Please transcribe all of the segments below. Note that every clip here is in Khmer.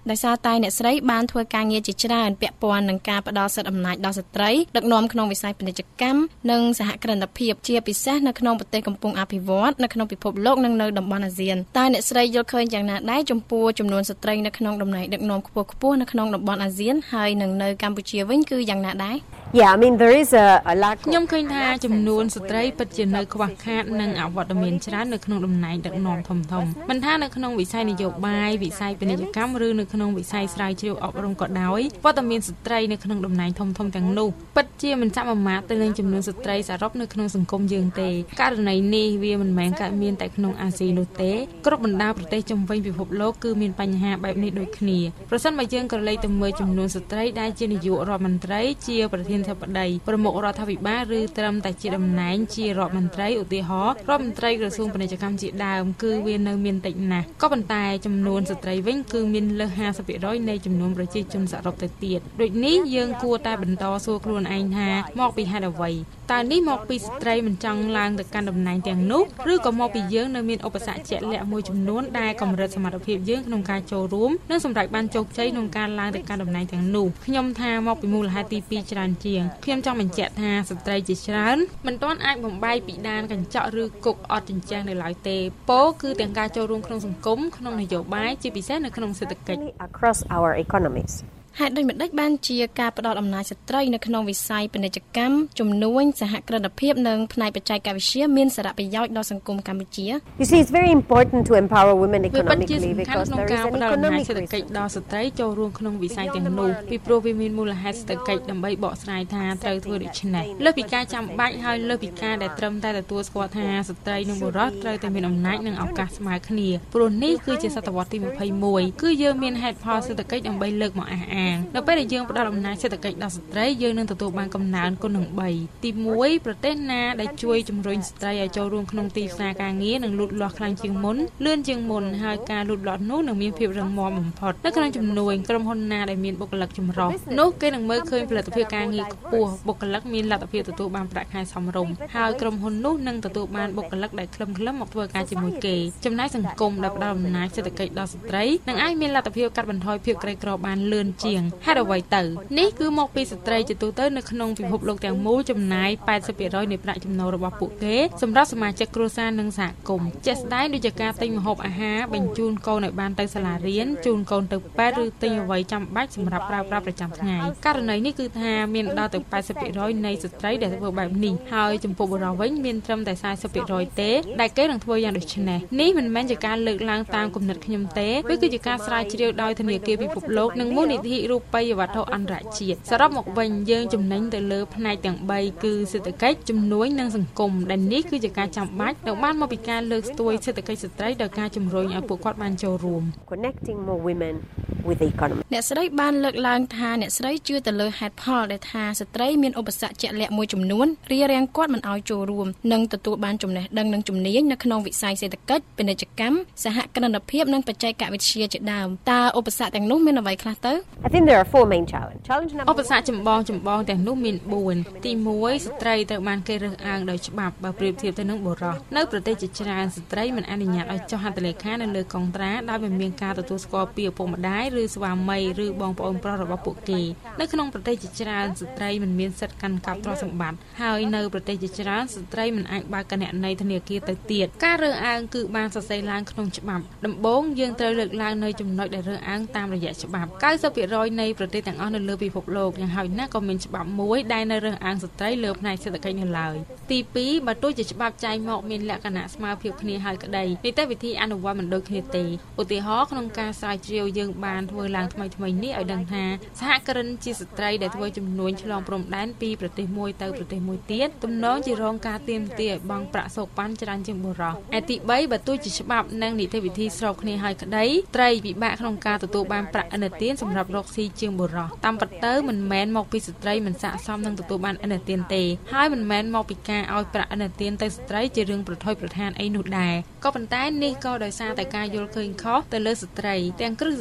ដោយសារតែអ្នកស្រីបានធ្វើការងារជាច្រើនពាក់ព័ន្ធនឹងការផ្ដល់សិទ្ធិអំណាចដល់ស្ត្រីដឹកនាំក្នុងវិស័យពាណិជ្ជកម្មនិងសហគ្រិនភាពជាពិសេសនៅក្នុងប្រទេសកំពុងអភិវឌ្ឍនៅក្នុងពិភពលោកនិងនៅតំបន់អាស៊ានតើអ្នកស្រីយល់ឃើញយ៉ាងណាដែរចំពោះចំនួនស្ត្រីនៅក្នុងតំណែងដឹកនាំខ្ពស់ៗនៅក្នុងតំបន់អាស៊ានហើយនិងនៅកម្ពុជាវិញគឺយ៉ាងណាដែរ Yeah, I mean there is a lack ខ្ញុំឃើញថាចំនួនស្ត្រីពិតជានៅខ្វះខាតនិងអវត្តមានច្រើននៅក្នុងតំណែងដឹកនាំធំៗមិនថានៅក្នុងវិស័យនយោបាយវិស័យពាណិជ្ជកម្មឬនៅក្នុងវិស័យស្រាវជ្រាវអប់រំក៏ដោយវត្តមានស្ត្រីនៅក្នុងតំណែងធំៗទាំងនោះពិតជាមិនសមមាត្រទៅនឹងចំនួនស្ត្រីសរុបនៅក្នុងសង្គមយើងទេករណីនេះវាមិនមែនកើតមានតែក្នុងអាស៊ីនោះទេគ្រប់បណ្ដាប្រទេសជុំវិញពិភពលោកគឺមានបញ្ហាបែបនេះដូចគ្នាប្រសិនបើយើងក៏លេខទៅមើលចំនួនស្ត្រីដែលជានាយករដ្ឋមន្ត្រីជាប្រធានធិបតីប្រមុខរដ្ឋាភិបាលឬត្រឹមតែជាតំណែងជារដ្ឋមន្ត្រីឧទាហរណ៍រដ្ឋមន្ត្រីក្រសួងពាណិជ្ជកម្មជាដើមគឺវានៅមានតិចណាស់ក៏ប៉ុន្តែចំនួនស្ត្រីវិញគឺមានលើស 50% នៃចំនួនប្រជាជនសរុបទៅទៀតដូចនេះយើងគួរតែបន្តសួរខ្លួនឯងថាមកពីហេតុអ្វីតើនេះមកពីស្ត្រីមិនចង់ឡើងទៅកាន់តំណែងទាំងនោះឬក៏មកពីយើងនៅមានឧបសគ្គជាក់លាក់មួយចំនួនដែលកម្រិតសមត្ថភាពយើងក្នុងការចូលរួមនិងសម្រេចបានជោគជ័យក្នុងការឡើងទៅកាន់តំណែងទាំងនោះខ្ញុំថាមកពីមូលហេតុទី2ច្រើនជាងខ្ញុំចង់បញ្ជាក់ថាស្ត្រីជាច្រើនមិនទាន់អាចបំបែកពីដានកញ្ចក់ឬគុកអត់ជញ្ជាំងនៅឡើយទេពោលគឺទាំងការចូលរួមក្នុងសង្គមក្នុងនយោបាយជាពិសេសនៅក្នុងសេដ្ឋកិច្ច across our economies ហេតុដូចម្តេចបានជាការផ្ដល់អំណាចស្ត្រីនៅក្នុងវិស័យពាណិជ្ជកម្មជំនួញសហគ្រិនភាពនិងផ្នែកបច្ចេកវិទ្យាមានសារៈប្រយោជន៍ដល់សង្គមកម្ពុជា You see it's very important to empower women economically because there is an economic សេដ្ឋកិច្ចដល់ស្ត្រីចូលរួមក្នុងវិស័យទាំងនោះពីព្រោះវាមានមូលហេតុសេដ្ឋកិច្ចដើម្បីបកស្រាយថាត្រូវធ្វើដូច្នេះលើសពីការចាំបាច់ហើយលើសពីការដែលត្រឹមតែទទួលស្គាល់ថាស្ត្រីនិងបុរសត្រូវតែមានអំណាចនិងឱកាសស្មើគ្នាព្រោះនេះគឺជាសតវត្សទី21គឺយើងមានហេតុផលសេដ្ឋកិច្ចដើម្បីលើកមកអះអាងនៅពេលដែលយើងផ្ដល់អំណាចសេដ្ឋកិច្ចដល់ស្ត្រីយើងនឹងទទួលបានកំណើនគុណនឹង3ទី1ប្រទេសណាដែលជួយជំរុញស្ត្រីឲ្យចូលរួមក្នុងទីផ្សារការងារនឹងលូតលាស់ខ្លាំងជាងមុនលឿនជាងមុនហើយការលូតលាស់នោះនឹងមានភាពរឹងមាំបំផុតនៅក្នុងជំនួយក្រុមហ៊ុនណាដែលមានបុគ្គលិកចម្រុះនោះគេនឹងមើលឃើញផលិតភាពការងារខ្ពស់បុគ្គលិកមានលទ្ធភាពទទួលបានប្រាក់ខែសមរម្យហើយក្រុមហ៊ុននោះនឹងទទួលបានបុគ្គលិកដែលខ្លឹមមកធ្វើការជាមួយគេចំណែកសង្គមដែលផ្ដល់អំណាចសេដ្ឋកិច្ចដល់ស្ត្រីនឹងអាចមានលទ្ធភាពកាត់បន្ថយភាពក្រីក្របានលឿនជាងហេតុអ្វីទៅនេះគឺមកពីស្ត្រីជាទូទៅនៅក្នុងពិភពលោកទាំងមូលចំណាយ 80% នៃប្រាក់ចំណូលរបស់ពួកគេសម្រាប់សមាជិកគ្រួសារនិងសហគមន៍ជាក់ស្ដែងដូចជាការទិញម្ហូបអាហារបញ្ជូនកូនឲ្យបានទៅសាលារៀនជូនកូនទៅពេទ្យឬទិញអ្វីចាំបាច់សម្រាប់ប្រើប្រាស់ប្រចាំថ្ងៃករណីនេះគឺថាមានដល់ទៅ 80% នៃស្ត្រីដែលធ្វើបែបនេះហើយចំពោះបុរសវិញមានត្រឹមតែ 40% ទេដែលគេនឹងធ្វើយ៉ាងដូចនេះនេះមិនមែនជាការលើកឡើងតាមគំនិតខ្ញុំទេវាគឺជាការស្រាវជ្រាវដោយធនាគារពិភពលោកនិងមូលនិធិរូបិយវត្ថុអន្តរជាតិសរុបមកវិញយើងចំណេញទៅលើផ្នែកទាំង3គឺសេដ្ឋកិច្ចជំនួញនិងសង្គមដែលនេះគឺជាការចាំបាច់និងបានមកពីការលើកស្ទួយសេដ្ឋកិច្ចស្ត្រីដោយការជំរុញឲ្យពួកគាត់បានចូលរួម connecting more women with the economy អ្នកស្រីបានលើកឡើងថាអ្នកស្រីជឿទៅលើហេតុផលដែលថាស្ត្រីមានឧបសគ្គជាក់លាក់មួយចំនួនរារាំងគាត់មិនឲ្យចូលរួមនិងទទួលបានចំណេះដឹងនិងជំនាញនៅក្នុងវិស័យសេដ្ឋកិច្ចពាណិជ្ជកម្មសហគ្រិនភាពនិងបច្ចេកវិទ្យាជាដើមតើឧបសគ្គទាំងនោះមានអ្វីខ្លះទៅ I think there are 4 main challenge ឧបសគ្គចម្បងទាំងនោះមាន4ទី1ស្ត្រីត្រូវបានគេរើសអើងដោយច្បាប់បើប្រៀបធៀបទៅនឹងបុរសនៅប្រទេសជាច្រើនស្ត្រីមិនអនុញ្ញាតឲ្យចុះហត្ថលេខានៅលើកុងត្រាដោយមិនមានការទទួលស្គាល់ពីឪពុកម្ដាយឬស្វាមីឬបងប្អូនប្រុសរបស់ពួកគេនៅក្នុងប្រទេសជាច្រើនស្ត្រីមិនមានសិទ្ធិកាន់កាប់ទ្រព្យសម្បត្តិហើយនៅប្រទេសជាច្រើនស្ត្រីមិនអាចបើកគណនីធនាគារទៅទៀតការរើសអើងគឺបានសរសេរឡើងក្នុងច្បាប់ដំបូងយើងត្រូវលើកឡើងនៅចំណុចដែលរើសអើងតាមរយៈច្បាប់ 90% នៃប្រទេសទាំងអស់នៅលើពិភពលោកយ៉ាងហោចណាស់ក៏មានច្បាប់មួយដែលនៅរើសអើងស្ត្រីលើផ្នែកសេដ្ឋកិច្ចនៅឡើយទី2បើទោះជាច្បាប់ចែងមកមានលក្ខណៈស្មើភាពគ្នាហើយក្តីនីតិវិធីអនុវត្តមិនដូចគ្នាទេឧទាហរណ៍ក្នុងការស្រាវជ្រាវយើងបានធ្វើឡើងថ្មីនេះឲ្យដឹងថាសហគ្រិនជាស្ត្រីដែលធ្វើជំនួញឆ្លងព្រំដែនពីប្រទេសមួយទៅប្រទេសមួយទៀតទំនងជារងការទាមទារឲ្យបង់ប្រាក់សូកប៉ាន់ច្រើនជាងបុរសឯទី3បើទោះជាច្បាប់និងនីតិវិធីស្របគ្នាហើយក្តីត្រីពិបាកក្នុងការទទួលបានប្រាក់ឥណទានសម្រាប់រកស៊ីជាងបុរសតាមពិតទៅមិនមែនមកពីស្ត្រីមិនស័ក្តិសមនឹងទទួលបានឥណទានទេហើយមិនមែនមកពីការឲ្យប្រាក់ឥណទានទៅស្ត្រីជារឿងប្រថុយប្រថានអីនោះដែរក៏ប៉ុន្តែនេះក៏ដោយសារតែការយល់ឃើញខុសទៅលើស្ត្រីទាំងគ្រឹះស្ថានផ្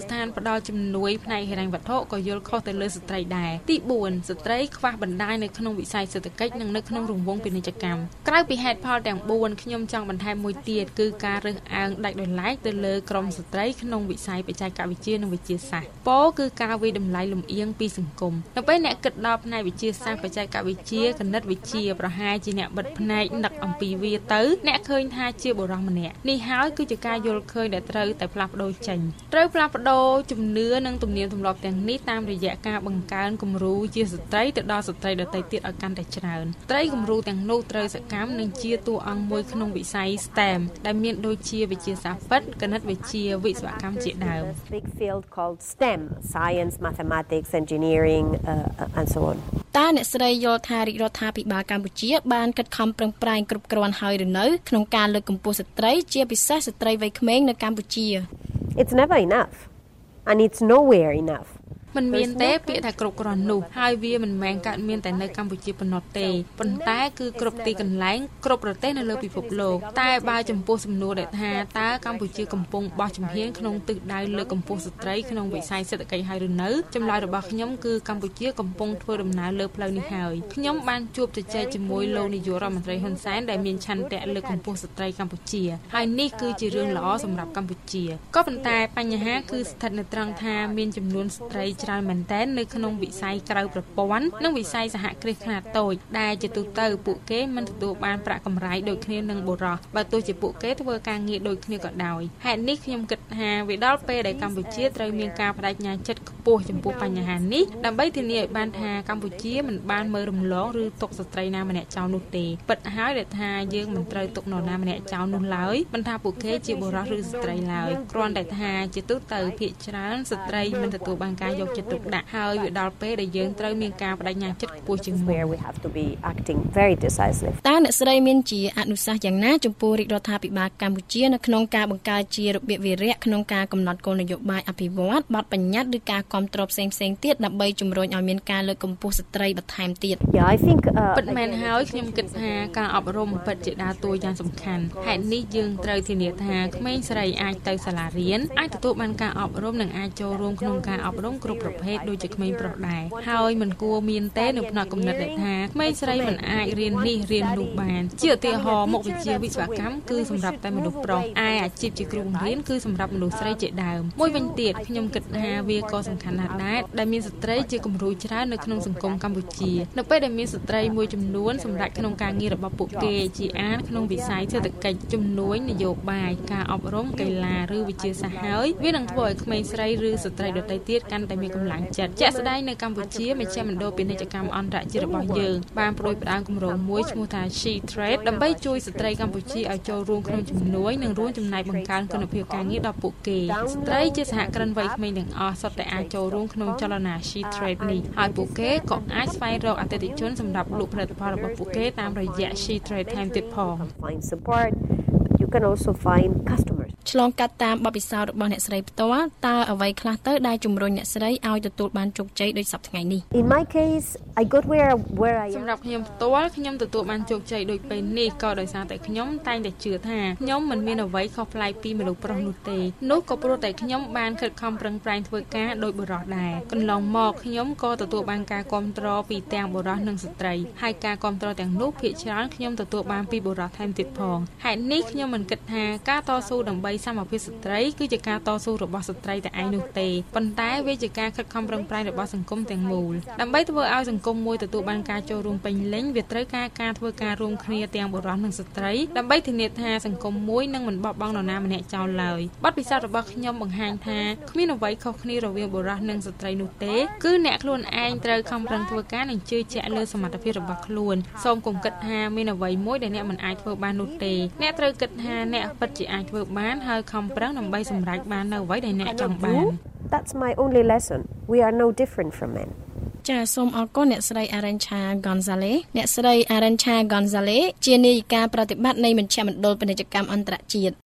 ដល់ជំនួយផ្នែកហិរញ្ញវត្ថុក៏យល់ខុសទៅលើស្ត្រីដែរទី4ស្ត្រីខ្វះបណ្ដាញនៅក្នុងវិស័យសេដ្ឋកិច្ចនិងនៅក្នុងរង្វង់ពាណិជ្ជកម្មក្រៅពីហេតុផលទាំង4ខ្ញុំចង់បន្ថែមមួយទៀតគឺការរើសអើងដាច់ដោយឡែកទៅលើក្រុមស្ត្រីក្នុងវិស័យបច្ចេកវិទ្យានិងវិទ្យាសាស្ត្រពោលគឺការវិតម្លៃលំអៀងពីសង្គមនៅពេលអ្នកគិតដល់ផ្នែកវិទ្យាសាស្ត្របច្ចេកវិទ្យាគណិតវិទ្យាប្រហែលជាអ្នកបិទផ្នែកនឹកអំពីវាទៅអ្នកឃើញថាជាបុរសម្នាក់នេះហើយគឺជាការយល់ឃើញដែលត្រូវតែផ្លាស់ប្ដូរចេញត្រូវផ្លាស់ប្ដូរជំនឿនិងទំនៀមទម្លាប់ទាំងនេះតាមរយៈការបង្កើនគំរូជាស្ត្រីទៅដល់ស្ត្រីដទៃទៀតឲ្យកាន់តែច្រើនស្ត្រីគំរូទាំងនោះត្រូវសកម្មនិងជាតួអង្គមួយក្នុងវិស័យ STEM ដែលមានដូចជាវិទ្យាសាស្ត្រពិតគណិតវិទ្យាវិស្វកម្មជាដើម big field called STEM science mathematics engineering and so on តើអ្នកស្រីយល់ថារាជរដ្ឋាភិបាលកម្ពុជាបានខិតខំប្រឹងប្រែងគ្រប់គ្រាន់ហើយឬនៅក្នុងការលើកកម្ពស់ស្ត្រីជាពិសេសស្ត្រីវ័យក្មេងនៅកម្ពុជា It's never enough and it's nowhere enough មិនមានទេពាក្យថាគ្រប់គ្រាន់នោះហើយវាមិនមែនកើតមានតែនៅកម្ពុជាប៉ុណ្ណោះទេប៉ុន្តែគឺគ្រប់ទីកន្លែងគ្រប់ប្រទេសនៅលើពិភពលោកតែបើចំពោះសំណួរដែលថាតើកម្ពុជាកំពុងបោះជំហានក្នុងទិសដៅលើកកម្ពស់ស្ត្រីក្នុងវិស័យសេដ្ឋកិច្ចហើយឬនៅចម្លើយរបស់ខ្ញុំគឺកម្ពុជាកំពុងធ្វើដំណើរលើផ្លូវនេះហើយខ្ញុំបានជួបជជែកជាមួយលោកនាយករដ្ឋមន្ត្រីហ៊ុនសែនដែលមានឆន្ទៈលើកកម្ពស់ស្ត្រីកម្ពុជាហើយនេះគឺជារឿងល្អសម្រាប់កម្ពុជាក៏ប៉ុន្តែបញ្ហាគឺស្ថិតនៅត្រង់ថាមានចំនួនស្ត្រីច្រើនមែនទែននៅក្នុងវិស័យក្រៅប្រព័ន្ធនិងវិស័យសហគ្រាសខ្នាតតូចដែលជាទូទៅពួកគេមិនទទួលបានប្រាក់កម្រៃដូចគ្នានឹងបុរសបើទោះជាពួកគេធ្វើការងារដូចគ្នាក៏ដោយហេតុនេះខ្ញុំគិតថាវាដល់ពេលដែលកម្ពុជាត្រូវមានការបដិញ្ញាចិត្តខ្ពស់ចំពោះបញ្ហានេះដើម្បីធានាឲ្យបានថាកម្ពុជាមិនបានមើលរំលងឬទុកស្ត្រីណាម្នាក់ចោលនោះទេពិតហើយដែលថាយើងមិនត្រូវទុកនរណាម្នាក់ចោលនោះឡើយមិនថាពួកគេជាបុរសឬស្ត្រីឡើយគ្រាន់តែថាជាទូទៅភាគច្រើនស្ត្រីមិនទទួលបានការយកចិត្តទុកដាក់ហើយវាដល់ពេលដែលយើងត្រូវមានការបដិញ្ញាចិត្តខ្ពស់ជាងមុន we have to be acting very decisive តើអ្នកស្រីមានជាអនុសាសន៍យ៉ាងណាចំពោះរាជរដ្ឋាភិបាលកម្ពុជានៅក្នុងការបង្កើតជារបៀបវារៈក្នុងការកំណត់គោលនយោបាយអភិវឌ្ឍបទបញ្ញត្តិឬការគាំទ្រផ្សេងៗទៀតដើម្បីជំរុញឲ្យមានការលើកកម្ពស់ស្ត្រីបន្ថែមទៀត Yeah I think ពិតមែនហើយខ្ញុំគិតថាការអប់រំពិតជាដើរតួយ៉ាងសំខាន់ហេតុនេះយើងត្រូវធានាថាក្មេងស្រីអាចទៅសាលារៀនអាចទទួលបានការអប់រំនិងអាចចូលរួមក្នុងការអប់រំគ្រប់ប្រភេទដូចជាក្មេងប្រុសដែរហើយមិនគួរមានទេនៅផ្នែកគំនិតដែលថាក្មេងស្រីមិនអាចរៀននេះរៀននោះបានជាឧទាហរណ៍មុខវិជ្ជាវិស្វកម្មគឺសម្រាប់តែមនុស្សប្រុសឯអាជីពជាគ្រូបង្រៀនគឺសម្រាប់មនុស្សស្រីជាដើមមួយវិញទៀតខ្ញុំគិតថាវាក៏សំខាន់ណាស់ដែរដែលមានស្ត្រីជាគំរូច្រើននៅក្នុងសង្គមកម្ពុជានៅពេលដែលមានស្ត្រីមួយចំនួនសម្រាប់ក្នុងការងាររបស់ពួកគេជាអានក្នុងវិស័យសេដ្ឋកិច្ចជំនួយនយោបាយការអប់រំកីឡាឬវិទ្យាសាស្ត្រហើយវានឹងធ្វើឲ្យក្មេងស្រីឬស្ត្រីដទៃទៀតកាន់តែមានកម្លាំងចិត្តជាក់ស្ដែងនៅកម្ពុជាមជ្ឈមណ្ឌលពាណិជ្ជកម្មអន្តរជាតិរបស់យើងបានប្រួយផ្ដើមគម្រោងមួយឈ្មោះថា She Trade ដើម្បីជួយស្ត្រីកម្ពុជាឲ្យចូលរួមក្នុងជំនួយនិងរួមចំណែកបង្កើនគុណភាពការងារដល់ពួកគេស្ត្រីជាសហគ្រិនវ័យក្មេងទាំងអស់សុទ្ធតែអាចចូលរួមក្នុងចលនា She Trade នេះហើយពួកគេក៏អាចស្វែងរកអតិថិជនសម្រាប់លក់ផលិតផលរបស់ពួកគេតាមរយៈ She Trade ថែមទៀតផង find support you can also find customers ឆ្លងកាត់តាមបទពិសោធន៍របស់អ្នកស្រីផ្ទាល់តើអ្វីខ្លះទៅដែលជំរុញអ្នកស្រីឲ្យទទួលបានជោគជ័យដូចសប្តាហ៍ថ្ងៃនេះ In my case I got where I am សម្រាប់ខ្ញុំផ្ទាល់ខ្ញុំទទួលបានជោគជ័យដូចពេលនេះក៏ដោយសារតែខ្ញុំតែងតែជឿថាខ្ញុំមិនមានអ្វីខុសប្លែកពីមនុស្សប្រុសនោះទេនោះក៏ព្រោះតែខ្ញុំបានខិតខំប្រឹងប្រែងធ្វើការដោយបុរសដែរកន្លងមកខ្ញុំក៏ទទួលបានការគាំទ្រពីទាំងបុរសនិងស្ត្រីហើយការគាំទ្រទាំងនោះភាគច្រើនខ្ញុំទទួលបានពីបុរសថែមទៀតផងហេតុនេះខ្ញុំមិនគិតថាការតស៊ូដើម្បីសមភាពស្ត្រីគឺជាការតស៊ូរបស់ស្ត្រីតែឯងនោះទេប៉ុន្តែវាជាការខិតខំប្រឹងប្រែងរបស់សង្គមទាំងមូលដើម្បីធ្វើឲ្យសង្គមមួយទទួលបានការចូលរួមពេញលេញវាត្រូវការធ្វើការរួមគ្នាទាំងបុរសនិងស្ត្រីដើម្បីធានាថាសង្គមមួយនឹងមិនបោះបង់នរណាម្នាក់ចោលឡើយបទពិសោធន៍របស់ខ្ញុំបង្ហាញថាគ្មានអ្វីខុសគ្នារវាងបុរសនិងស្ត្រីនោះទេគឺអ្នកខ្លួនឯងត្រូវខំប្រឹងធ្វើការនិងជឿជាក់លើសមត្ថភាពរបស់ខ្លួនសូមកុំគិតថាមានអ្វីមួយដែលអ្នកមិនអាចធ្វើបាននោះទេអ្នកត្រូវគិតថាអ្នកពិតជាអាចធ្វើបានហើយខំប្រឹងដើម្បីសម្រេចបាននៅអ្វីដែលអ្នកចង់បាន That's my only lesson we are no different from men ចាសូមអរគុណអ្នកស្រី Arancha Gonzalez អ្នកស្រី Arancha Gonzalez ជានាយិកាប្រតិបត្តិនៃមជ្ឈមណ្ឌលពាណិជ្ជកម្មអន្តរជាតិ